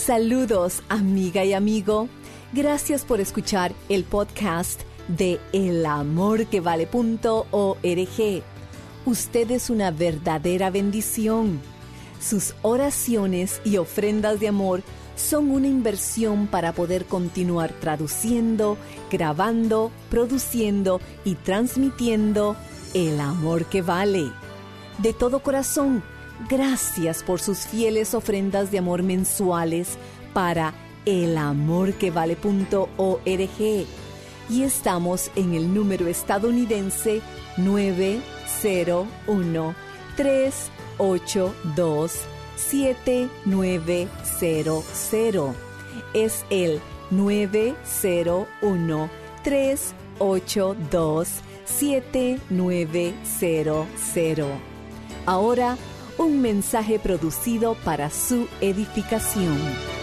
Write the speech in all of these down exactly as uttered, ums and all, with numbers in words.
Saludos, amiga y amigo. Gracias por escuchar el podcast de el amor que vale punto org. Usted es una verdadera bendición. Sus oraciones y ofrendas de amor son una inversión para poder continuar traduciendo, grabando, produciendo y transmitiendo el amor que vale. De todo corazón, gracias por sus fieles ofrendas de amor mensuales para el amor que vale punto org. Y estamos en el número estadounidense nueve cero uno, tres ocho dos, siete nueve cero cero. Es el nueve cero uno, tres ocho dos, siete nueve cero cero. Ahora, un mensaje producido para su edificación.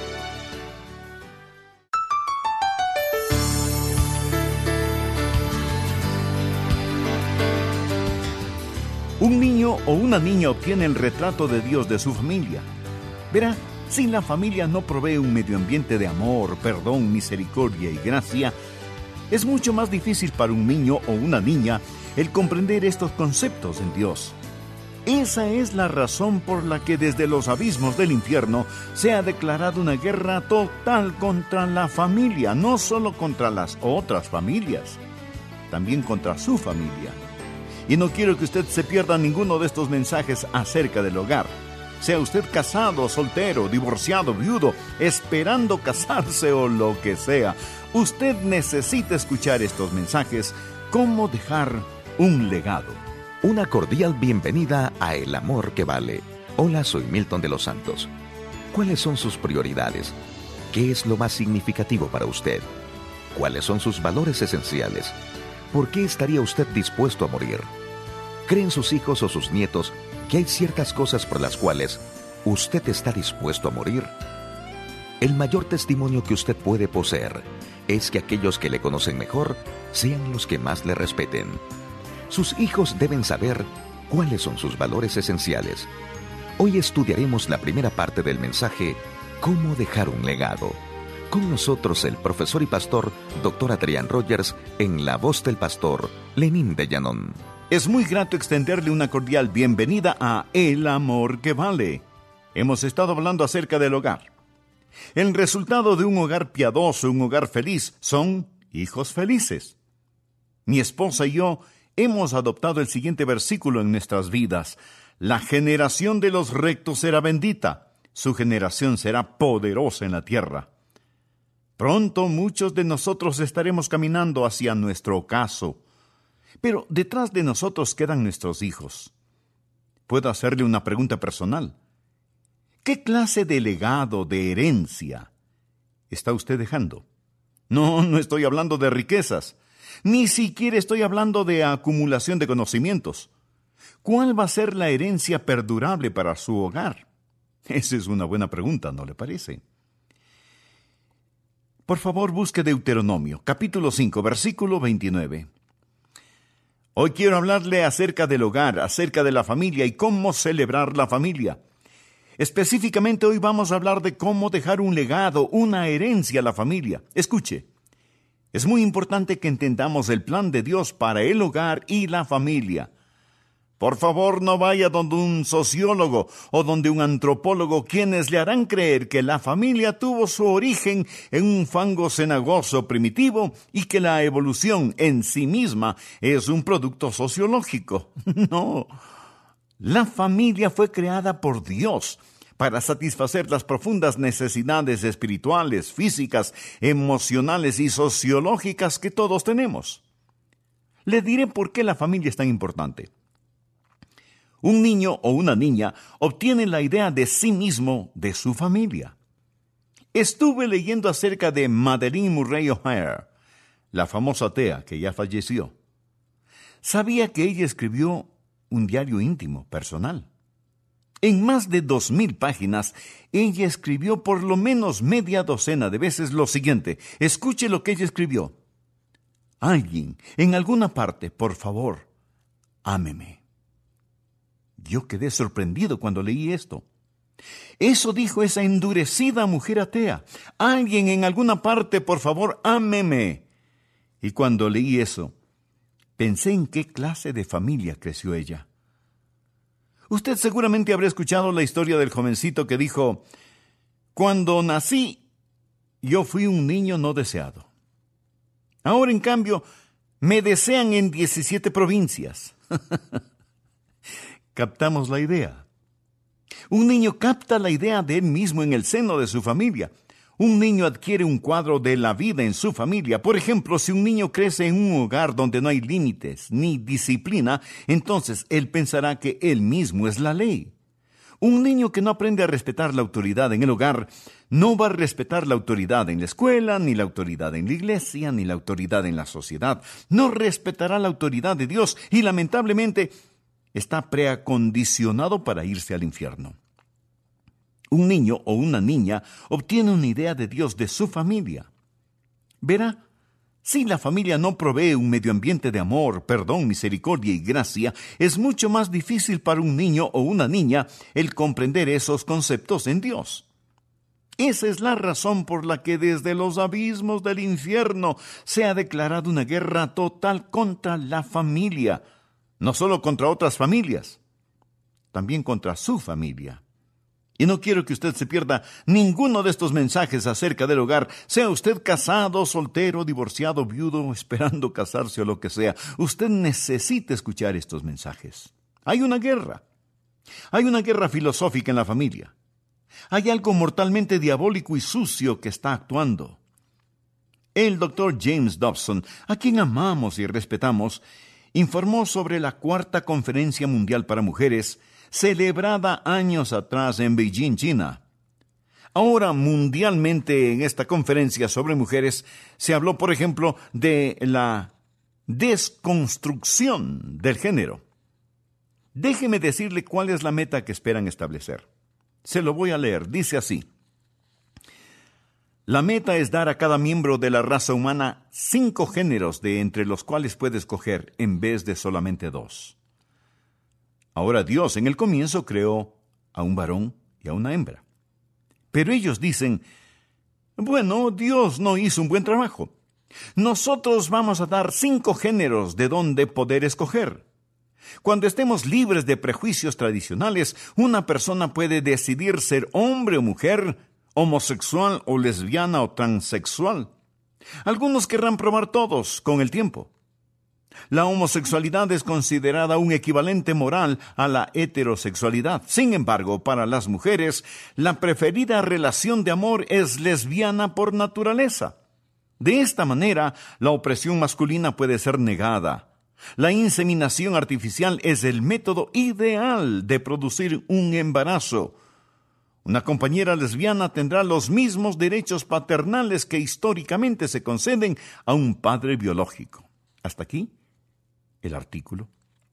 Un niño o una niña obtiene el retrato de Dios de su familia. Verá, si la familia no provee un medio ambiente de amor, perdón, misericordia y gracia, es mucho más difícil para un niño o una niña el comprender estos conceptos en Dios. Esa es la razón por la que desde los abismos del infierno se ha declarado una guerra total contra la familia, no solo contra las otras familias, también contra su familia. Y no quiero que usted se pierda ninguno de estos mensajes acerca del hogar. Sea usted casado, soltero, divorciado, viudo, esperando casarse o lo que sea, usted necesita escuchar estos mensajes, cómo dejar un legado. Una cordial bienvenida a El Amor que Vale. Hola, soy Milton de los Santos. ¿Cuáles son sus prioridades? ¿Qué es lo más significativo para usted? ¿Cuáles son sus valores esenciales? ¿Por qué estaría usted dispuesto a morir? ¿Creen sus hijos o sus nietos que hay ciertas cosas por las cuales usted está dispuesto a morir? El mayor testimonio que usted puede poseer es que aquellos que le conocen mejor sean los que más le respeten. Sus hijos deben saber cuáles son sus valores esenciales. Hoy estudiaremos la primera parte del mensaje ¿Cómo dejar un legado? Con nosotros el profesor y pastor doctor Adrián Rogers en la voz del pastor Lenín de Llanón. Es muy grato extenderle una cordial bienvenida a El Amor que Vale. Hemos estado hablando acerca del hogar. El resultado de un hogar piadoso, un hogar feliz, son hijos felices. Mi esposa y yo hemos adoptado el siguiente versículo en nuestras vidas. La generación de los rectos será bendita. Su generación será poderosa en la tierra. Pronto muchos de nosotros estaremos caminando hacia nuestro ocaso. Pero detrás de nosotros quedan nuestros hijos. Puedo hacerle una pregunta personal. ¿Qué clase de legado, de herencia, está usted dejando? No, no estoy hablando de riquezas. Ni siquiera estoy hablando de acumulación de conocimientos. ¿Cuál va a ser la herencia perdurable para su hogar? Esa es una buena pregunta, ¿no le parece? Por favor, busque Deuteronomio, capítulo cinco, versículo veintinueve. Hoy quiero hablarle acerca del hogar, acerca de la familia y cómo celebrar la familia. Específicamente hoy vamos a hablar de cómo dejar un legado, una herencia a la familia. Escuche, es muy importante que entendamos el plan de Dios para el hogar y la familia. Por favor, no vaya donde un sociólogo o donde un antropólogo, quienes le harán creer que la familia tuvo su origen en un fango cenagoso primitivo y que la evolución en sí misma es un producto sociológico. No, la familia fue creada por Dios para satisfacer las profundas necesidades espirituales, físicas, emocionales y sociológicas que todos tenemos. Le diré por qué la familia es tan importante. Un niño o una niña obtiene la idea de sí mismo de su familia. Estuve leyendo acerca de Madeleine Murray O'Hair, la famosa atea que ya falleció. Sabía que ella escribió un diario íntimo, personal. En más de dos mil páginas, ella escribió por lo menos media docena de veces lo siguiente. Escuche lo que ella escribió. Alguien, en alguna parte, por favor, ámeme. Yo quedé sorprendido cuando leí esto. Eso dijo esa endurecida mujer atea. Alguien en alguna parte, por favor, ámeme. Y cuando leí eso, pensé en qué clase de familia creció ella. Usted seguramente habrá escuchado la historia del jovencito que dijo: cuando nací, yo fui un niño no deseado. Ahora, en cambio, me desean en diecisiete provincias. Captamos la idea. Un niño capta la idea de él mismo en el seno de su familia. Un niño adquiere un cuadro de la vida en su familia. Por ejemplo, si un niño crece en un hogar donde no hay límites ni disciplina, entonces él pensará que él mismo es la ley. Un niño que no aprende a respetar la autoridad en el hogar, no va a respetar la autoridad en la escuela, ni la autoridad en la iglesia, ni la autoridad en la sociedad. No respetará la autoridad de Dios y, lamentablemente, está preacondicionado para irse al infierno. Un niño o una niña obtiene una idea de Dios de su familia. Verá, si la familia no provee un medio ambiente de amor, perdón, misericordia y gracia, es mucho más difícil para un niño o una niña el comprender esos conceptos en Dios. Esa es la razón por la que desde los abismos del infierno se ha declarado una guerra total contra la familia. No solo contra otras familias, también contra su familia. Y no quiero que usted se pierda ninguno de estos mensajes acerca del hogar, sea usted casado, soltero, divorciado, viudo, esperando casarse o lo que sea. Usted necesita escuchar estos mensajes. Hay una guerra. Hay una guerra filosófica en la familia. Hay algo mortalmente diabólico y sucio que está actuando. El doctor James Dobson, a quien amamos y respetamos, informó sobre la Cuarta Conferencia Mundial para Mujeres, celebrada años atrás en Beijing, China. Ahora, mundialmente, en esta conferencia sobre mujeres, se habló, por ejemplo, de la desconstrucción del género. Déjeme decirle cuál es la meta que esperan establecer. Se lo voy a leer. Dice así: la meta es dar a cada miembro de la raza humana cinco géneros de entre los cuales puede escoger en vez de solamente dos. Ahora Dios en el comienzo creó a un varón y a una hembra. Pero ellos dicen: bueno, Dios no hizo un buen trabajo. Nosotros vamos a dar cinco géneros de donde poder escoger. Cuando estemos libres de prejuicios tradicionales, una persona puede decidir ser hombre o mujer, homosexual o lesbiana o transexual. Algunos querrán probar todos con el tiempo. La homosexualidad es considerada un equivalente moral a la heterosexualidad. Sin embargo, para las mujeres, la preferida relación de amor es lesbiana por naturaleza. De esta manera, la opresión masculina puede ser negada. La inseminación artificial es el método ideal de producir un embarazo. Una compañera lesbiana tendrá los mismos derechos paternales que históricamente se conceden a un padre biológico. Hasta aquí el artículo.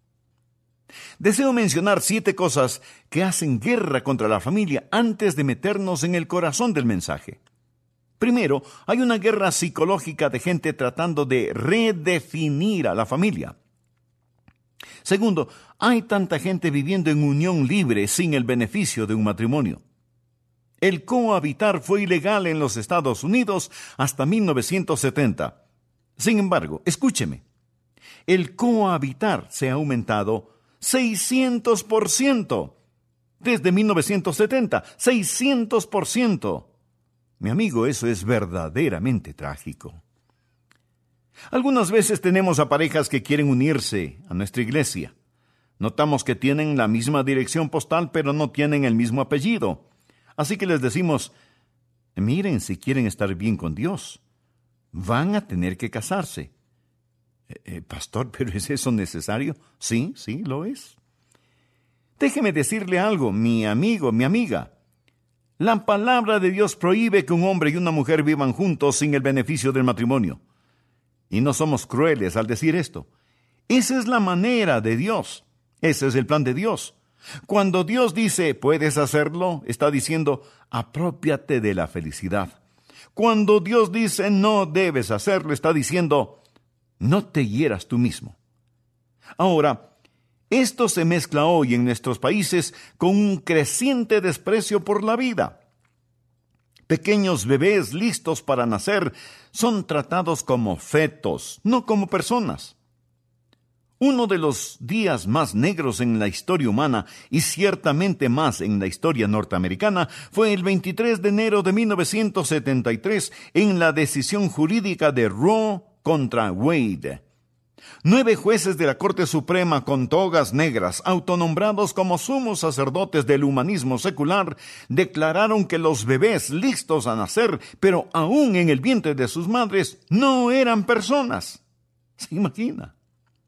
Deseo mencionar siete cosas que hacen guerra contra la familia antes de meternos en el corazón del mensaje. Primero, hay una guerra psicológica de gente tratando de redefinir a la familia. Segundo, hay tanta gente viviendo en unión libre sin el beneficio de un matrimonio. El cohabitar fue ilegal en los Estados Unidos hasta mil novecientos setenta. Sin embargo, escúcheme, el cohabitar se ha aumentado seiscientos por ciento desde mil novecientos setenta, seiscientos por ciento. Mi amigo, eso es verdaderamente trágico. Algunas veces tenemos a parejas que quieren unirse a nuestra iglesia. Notamos que tienen la misma dirección postal, pero no tienen el mismo apellido. Así que les decimos: miren, si quieren estar bien con Dios, van a tener que casarse. Eh, eh, pastor, ¿pero es eso necesario? Sí, sí, lo es. Déjeme decirle algo, mi amigo, mi amiga. La palabra de Dios prohíbe que un hombre y una mujer vivan juntos sin el beneficio del matrimonio. Y no somos crueles al decir esto. Esa es la manera de Dios. Ese es el plan de Dios. Cuando Dios dice, puedes hacerlo, está diciendo, aprópiate de la felicidad. Cuando Dios dice, no debes hacerlo, está diciendo, no te hieras tú mismo. Ahora, Esto se mezcla hoy en nuestros países con un creciente desprecio por la vida. Pequeños bebés listos para nacer son tratados como fetos, no como personas. Uno de los días más negros en la historia humana, y ciertamente más en la historia norteamericana, fue el veintitrés de enero de mil novecientos setenta y tres en la decisión jurídica de Roe contra Wade. Nueve jueces de la Corte Suprema con togas negras, autonombrados como sumos sacerdotes del humanismo secular, declararon que los bebés listos a nacer, pero aún en el vientre de sus madres, no eran personas. ¿Se imagina?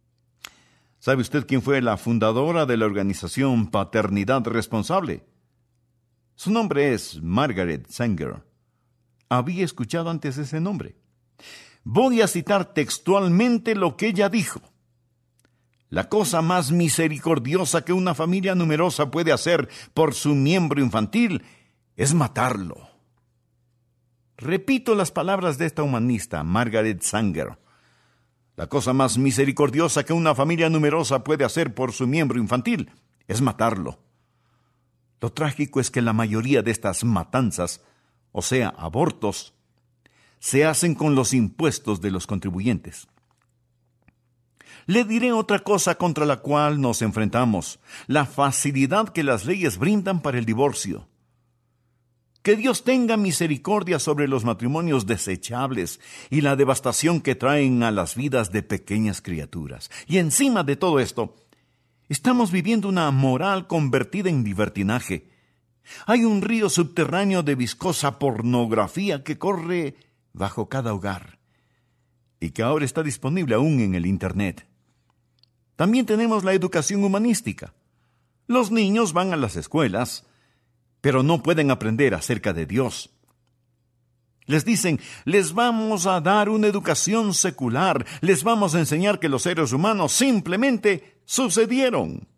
¿Sabe usted quién fue la fundadora de la organización Paternidad Responsable? Su nombre es Margaret Sanger. ¿Había escuchado antes ese nombre? Voy a citar textualmente lo que ella dijo. La cosa más misericordiosa que una familia numerosa puede hacer por su miembro infantil es matarlo. Repito las palabras de esta humanista, Margaret Sanger. La cosa más misericordiosa que una familia numerosa puede hacer por su miembro infantil es matarlo. Lo trágico es que la mayoría de estas matanzas, o sea, abortos, se hacen con los impuestos de los contribuyentes. Le diré otra cosa contra la cual nos enfrentamos: la facilidad que las leyes brindan para el divorcio. Que Dios tenga misericordia sobre los matrimonios desechables y la devastación que traen a las vidas de pequeñas criaturas. Y encima de todo esto, estamos viviendo una moral convertida en libertinaje. Hay un río subterráneo de viscosa pornografía que corre bajo cada hogar y que ahora está disponible aún en el Internet. También tenemos la educación humanística. Los niños van a las escuelas, pero no pueden aprender acerca de Dios. Les dicen, les vamos a dar una educación secular, les vamos a enseñar que los seres humanos simplemente sucedieron.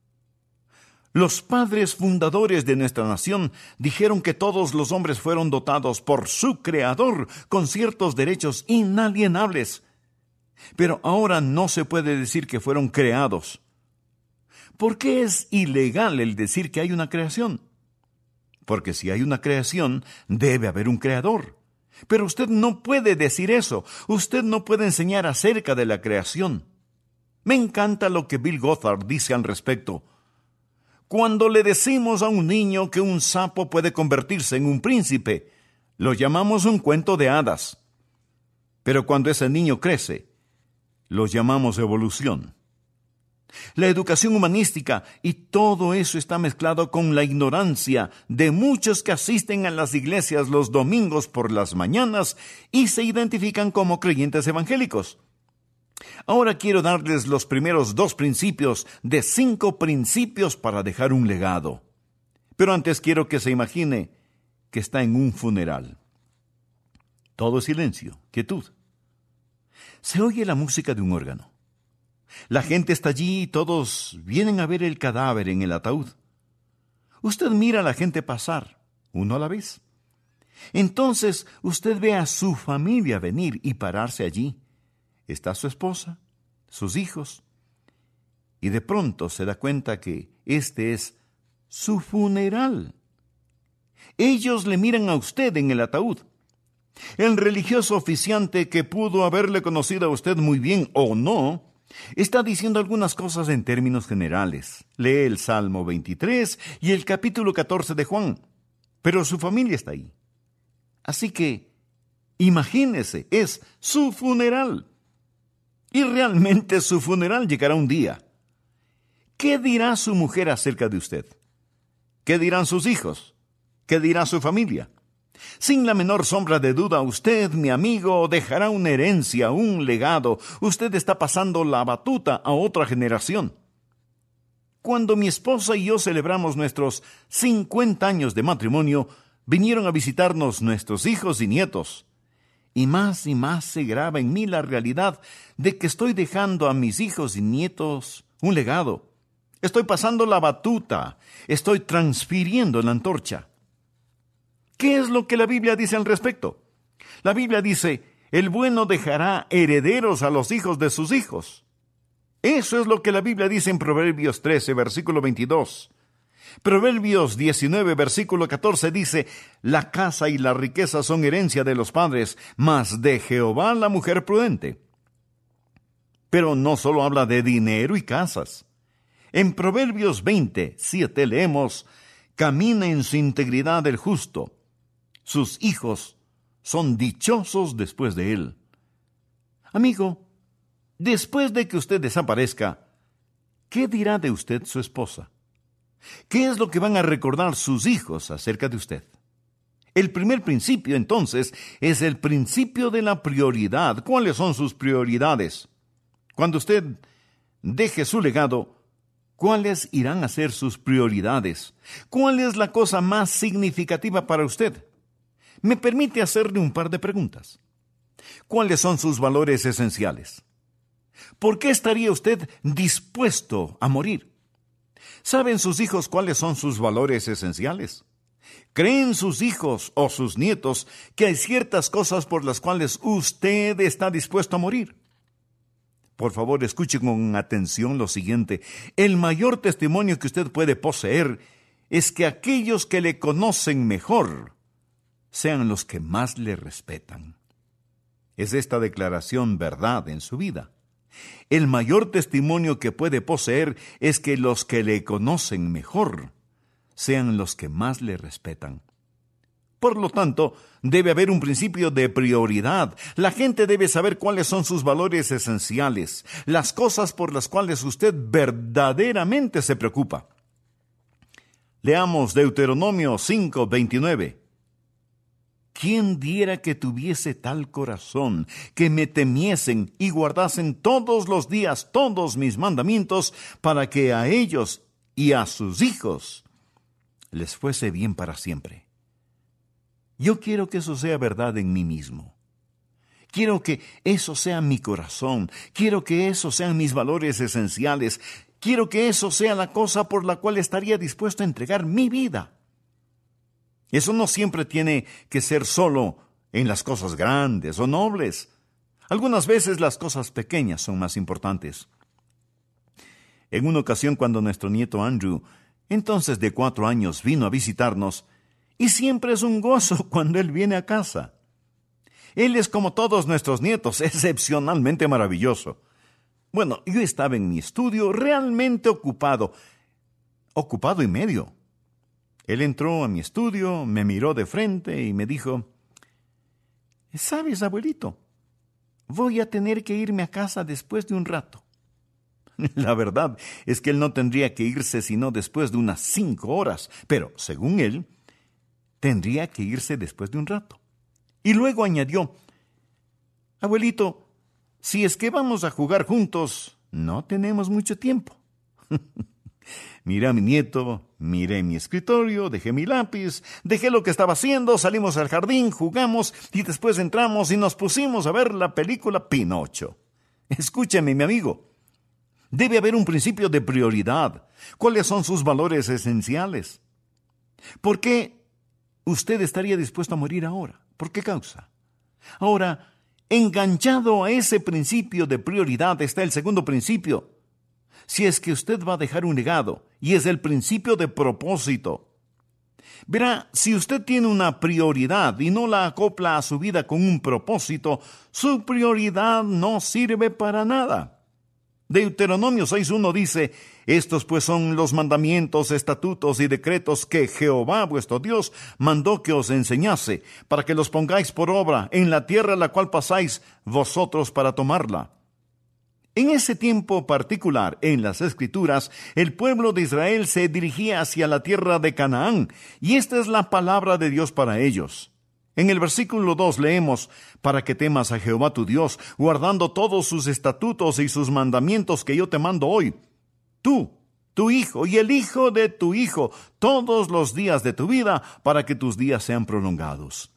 Los padres fundadores de nuestra nación dijeron que todos los hombres fueron dotados por su Creador con ciertos derechos inalienables. Pero ahora no se puede decir que fueron creados. ¿Por qué es ilegal el decir que hay una creación? Porque si hay una creación, debe haber un creador. Pero usted no puede decir eso. Usted no puede enseñar acerca de la creación. Me encanta lo que Bill Gothard dice al respecto. Cuando le decimos a un niño que un sapo puede convertirse en un príncipe, lo llamamos un cuento de hadas. Pero cuando ese niño crece, lo llamamos evolución. La educación humanística y todo eso está mezclado con la ignorancia de muchos que asisten a las iglesias los domingos por las mañanas y se identifican como creyentes evangélicos. Ahora quiero darles los primeros dos principios de cinco principios para dejar un legado. Pero antes quiero que se imagine que está en un funeral. Todo es silencio, quietud. Se oye la música de un órgano. La gente está allí y todos vienen a ver el cadáver en el ataúd. Usted mira a la gente pasar, uno a la vez. Entonces usted ve a su familia venir y pararse allí. Está su esposa, sus hijos, y de pronto se da cuenta que este es su funeral. Ellos le miran a usted en el ataúd. El religioso oficiante, que pudo haberle conocido a usted muy bien o no, está diciendo algunas cosas en términos generales. Lee el Salmo veintitrés y el capítulo catorce de Juan, pero su familia está ahí. Así que, imagínese, es su funeral. Y realmente su funeral llegará un día. ¿Qué dirá su mujer acerca de usted? ¿Qué dirán sus hijos? ¿Qué dirá su familia? Sin la menor sombra de duda, usted, mi amigo, dejará una herencia, un legado. Usted está pasando la batuta a otra generación. Cuando mi esposa y yo celebramos nuestros cincuenta años de matrimonio, vinieron a visitarnos nuestros hijos y nietos. Y más y más se graba en mí la realidad de que estoy dejando a mis hijos y nietos un legado. Estoy pasando la batuta, estoy transfiriendo la antorcha. ¿Qué es lo que la Biblia dice al respecto? La Biblia dice, el bueno dejará herederos a los hijos de sus hijos. Eso es lo que la Biblia dice en Proverbios trece, versículo veintidós. Proverbios diecinueve, versículo catorce dice: la casa y la riqueza son herencia de los padres, mas de Jehová la mujer prudente. Pero no solo habla de dinero y casas. En Proverbios veinte, siete leemos: camina en su integridad el justo. Sus hijos son dichosos después de él. Amigo, después de que usted desaparezca, ¿qué dirá de usted su esposa? ¿Qué es lo que van a recordar sus hijos acerca de usted? El primer principio, entonces, es el principio de la prioridad. ¿Cuáles son sus prioridades? Cuando usted deje su legado, ¿cuáles irán a ser sus prioridades? ¿Cuál es la cosa más significativa para usted? Me permite hacerle un par de preguntas. ¿Cuáles son sus valores esenciales? ¿Por qué estaría usted dispuesto a morir? ¿Saben sus hijos cuáles son sus valores esenciales? ¿Creen sus hijos o sus nietos que hay ciertas cosas por las cuales usted está dispuesto a morir? Por favor, escuche con atención lo siguiente. El mayor testimonio que usted puede poseer es que aquellos que le conocen mejor sean los que más le respetan. ¿Es esta declaración verdad en su vida? El mayor testimonio que puede poseer es que los que le conocen mejor sean los que más le respetan. Por lo tanto, debe haber un principio de prioridad. La gente debe saber cuáles son sus valores esenciales, las cosas por las cuales usted verdaderamente se preocupa. Leamos Deuteronomio cinco, veintinueve. ¿Quién diera que tuviese tal corazón, que me temiesen y guardasen todos los días todos mis mandamientos, para que a ellos y a sus hijos les fuese bien para siempre? Yo quiero que eso sea verdad en mí mismo. Quiero que eso sea mi corazón. Quiero que eso sean mis valores esenciales. Quiero que eso sea la cosa por la cual estaría dispuesto a entregar mi vida. Eso no siempre tiene que ser solo en las cosas grandes o nobles. Algunas veces las cosas pequeñas son más importantes. En una ocasión, cuando nuestro nieto Andrew, entonces de cuatro años, vino a visitarnos, y siempre es un gozo cuando él viene a casa. Él es como todos nuestros nietos, excepcionalmente maravilloso. Bueno, yo estaba en mi estudio realmente ocupado, ocupado y medio. Él entró a mi estudio, me miró de frente y me dijo: ¿sabes, abuelito? Voy a tener que irme a casa después de un rato. La verdad es que él no tendría que irse sino después de unas cinco horas, pero, según él, tendría que irse después de un rato. Y luego añadió: abuelito, si es que vamos a jugar juntos, no tenemos mucho tiempo. Miré a mi nieto, miré mi escritorio, dejé mi lápiz, dejé lo que estaba haciendo, salimos al jardín, jugamos y después entramos y nos pusimos a ver la película Pinocho. Escúcheme, mi amigo. Debe haber un principio de prioridad. ¿Cuáles son sus valores esenciales? ¿Por qué usted estaría dispuesto a morir ahora? ¿Por qué causa? Ahora, enganchado a ese principio de prioridad está el segundo principio. Si es que usted va a dejar un legado, y es el principio de propósito. Verá, si usted tiene una prioridad y no la acopla a su vida con un propósito, su prioridad no sirve para nada. Deuteronomio seis uno dice: estos pues son los mandamientos, estatutos y decretos que Jehová vuestro Dios mandó que os enseñase, para que los pongáis por obra en la tierra a la cual pasáis vosotros para tomarla. En ese tiempo particular, en las Escrituras, el pueblo de Israel se dirigía hacia la tierra de Canaán, y esta es la palabra de Dios para ellos. En el versículo dos leemos: para que temas a Jehová tu Dios, guardando todos sus estatutos y sus mandamientos que yo te mando hoy, tú, tu hijo y el hijo de tu hijo, todos los días de tu vida, para que tus días sean prolongados.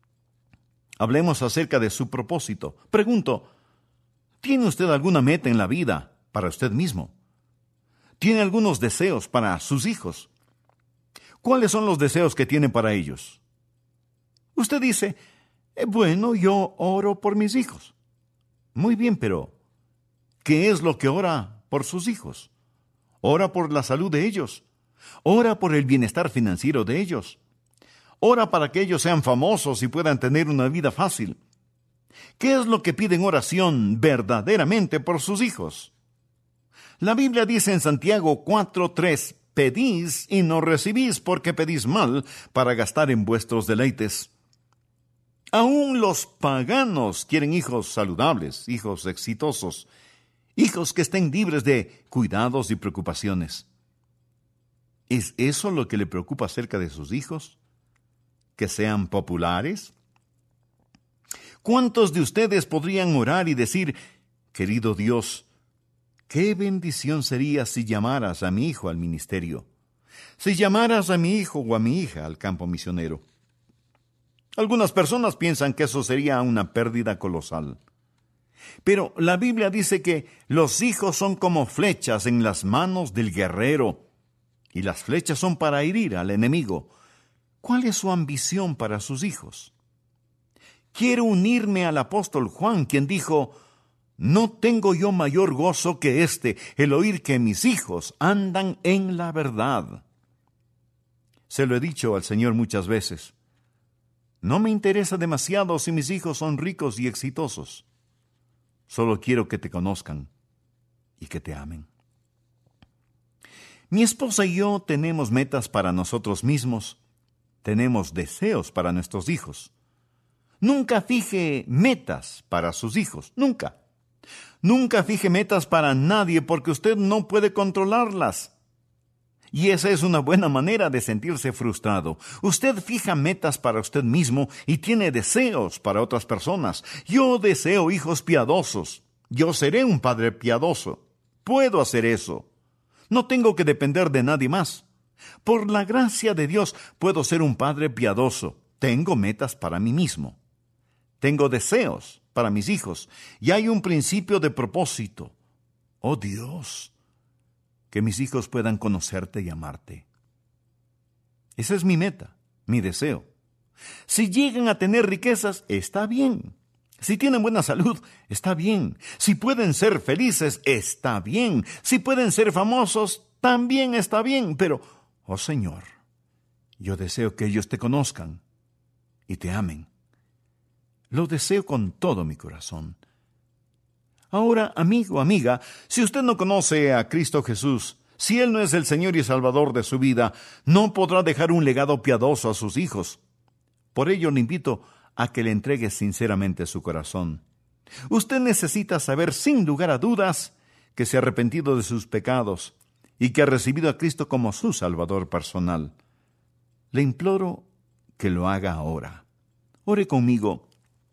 Hablemos acerca de su propósito. Pregunto: ¿tiene usted alguna meta en la vida para usted mismo? ¿Tiene algunos deseos para sus hijos? ¿Cuáles son los deseos que tiene para ellos? Usted dice: eh, bueno, yo oro por mis hijos. Muy bien, pero ¿qué es lo que ora por sus hijos. Ora por la salud de ellos. Ora por el bienestar financiero de ellos. Ora para que ellos sean famosos y puedan tener una vida fácil. ¿Qué es lo que piden oración verdaderamente por sus hijos? La Biblia dice en Santiago cuatro tres, pedís y no recibís porque pedís mal para gastar en vuestros deleites. Aún los paganos quieren hijos saludables, hijos exitosos, hijos que estén libres de cuidados y preocupaciones. ¿Es eso lo que le preocupa acerca de sus hijos? ¿Que sean populares? ¿Cuántos de ustedes podrían orar y decir, querido Dios, qué bendición sería si llamaras a mi hijo al ministerio, si llamaras a mi hijo o a mi hija al campo misionero? Algunas personas piensan que eso sería una pérdida colosal. Pero la Biblia dice que los hijos son como flechas en las manos del guerrero, y las flechas son para herir al enemigo. ¿Cuál es su ambición para sus hijos? Quiero unirme al apóstol Juan, quien dijo, no tengo yo mayor gozo que este, el oír que mis hijos andan en la verdad. Se lo he dicho al Señor muchas veces. No me interesa demasiado si mis hijos son ricos y exitosos. Solo quiero que te conozcan y que te amen. Mi esposa y yo tenemos metas para nosotros mismos. Tenemos deseos para nuestros hijos. Nunca fije metas para sus hijos, nunca. Nunca fije metas para nadie porque usted no puede controlarlas. Y esa es una buena manera de sentirse frustrado. Usted fija metas para usted mismo y tiene deseos para otras personas. Yo deseo hijos piadosos. Yo seré un padre piadoso. Puedo hacer eso. No tengo que depender de nadie más. Por la gracia de Dios puedo ser un padre piadoso. Tengo metas para mí mismo. Tengo deseos para mis hijos. Y hay un principio de propósito. Oh Dios, que mis hijos puedan conocerte y amarte. Esa es mi meta, mi deseo. Si llegan a tener riquezas, está bien. Si tienen buena salud, está bien. Si pueden ser felices, está bien. Si pueden ser famosos, también está bien. Pero, oh Señor, yo deseo que ellos te conozcan y te amen. Lo deseo con todo mi corazón. Ahora, amigo, amiga, si usted no conoce a Cristo Jesús, si Él no es el Señor y Salvador de su vida, no podrá dejar un legado piadoso a sus hijos. Por ello le invito a que le entregue sinceramente su corazón. Usted necesita saber sin lugar a dudas que se ha arrepentido de sus pecados y que ha recibido a Cristo como su Salvador personal. Le imploro que lo haga ahora. Ore conmigo.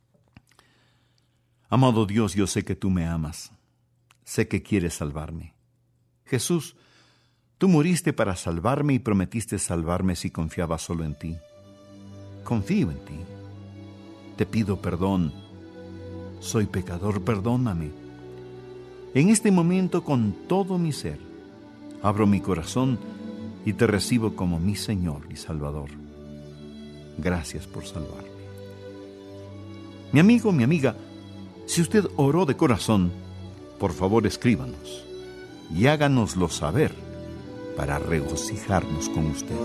Amado Dios, yo sé que tú me amas. Sé que quieres salvarme. Jesús, tú moriste para salvarme y prometiste salvarme si confiaba solo en ti. Confío en ti. Te pido perdón. Soy pecador, perdóname. En este momento, con todo mi ser, abro mi corazón y te recibo como mi Señor y Salvador. Gracias por salvarme. Mi amigo, mi amiga, si usted oró de corazón, por favor escríbanos y háganoslo saber para regocijarnos con usted.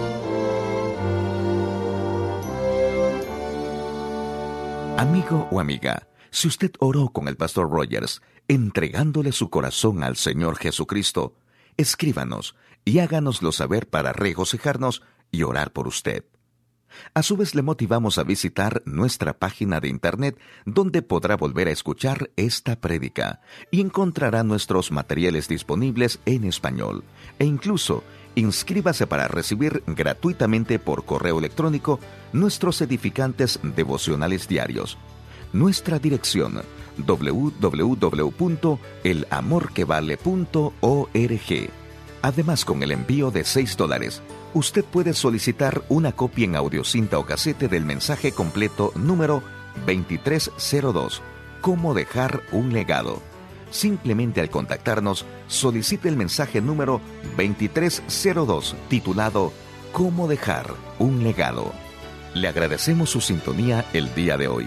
Amigo o amiga, si usted oró con el pastor Rogers, entregándole su corazón al Señor Jesucristo, escríbanos y háganoslo saber para regocijarnos y orar por usted. A su vez, le motivamos a visitar nuestra página de internet, donde podrá volver a escuchar esta prédica y encontrará nuestros materiales disponibles en español. E incluso, inscríbase para recibir gratuitamente por correo electrónico nuestros edificantes devocionales diarios. Nuestra dirección, doble u doble u doble u punto el amor que vale punto org. Además, con el envío de seis dólares, usted puede solicitar una copia en audiocinta o casete del mensaje completo número veintitrés cero dos, ¿Cómo dejar un legado? Simplemente al contactarnos, solicite el mensaje número veintitrés cero dos, titulado ¿Cómo dejar un legado? Le agradecemos su sintonía el día de hoy.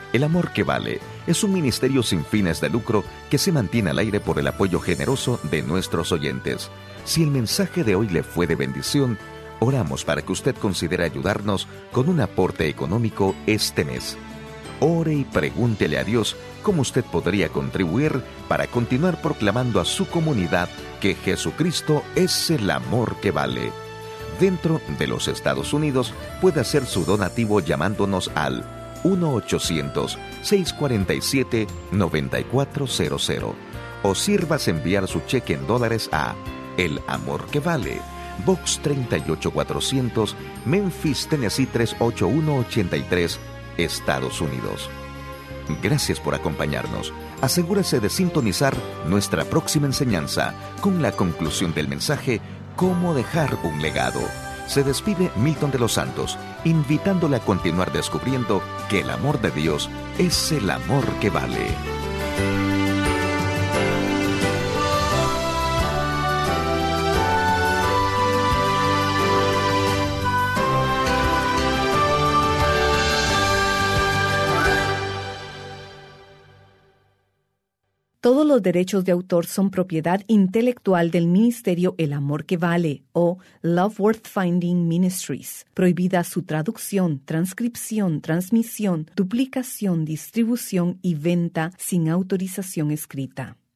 El Amor que Vale es un ministerio sin fines de lucro que se mantiene al aire por el apoyo generoso de nuestros oyentes. Si el mensaje de hoy le fue de bendición, oramos para que usted considere ayudarnos con un aporte económico este mes. Ore y pregúntele a Dios cómo usted podría contribuir para continuar proclamando a su comunidad que Jesucristo es el amor que vale. Dentro de los Estados Unidos puede hacer su donativo llamándonos al uno ochocientos, seiscientos cuarenta y siete, noventa y cuatro cero cero o sírvase enviar su cheque en dólares a El Amor que Vale, Box treinta y ocho cuatrocientos, Memphis, Tennessee tres ocho uno ocho tres, Estados Unidos. Gracias por acompañarnos. Asegúrese de sintonizar nuestra próxima enseñanza con la conclusión del mensaje Cómo dejar un legado. Se despide Milton de los Santos, invitándole a continuar descubriendo que el amor de Dios es el amor que vale. Todos los derechos de autor son propiedad intelectual del Ministerio El Amor que Vale o Love Worth Finding Ministries. Prohibida su traducción, transcripción, transmisión, duplicación, distribución y venta sin autorización escrita.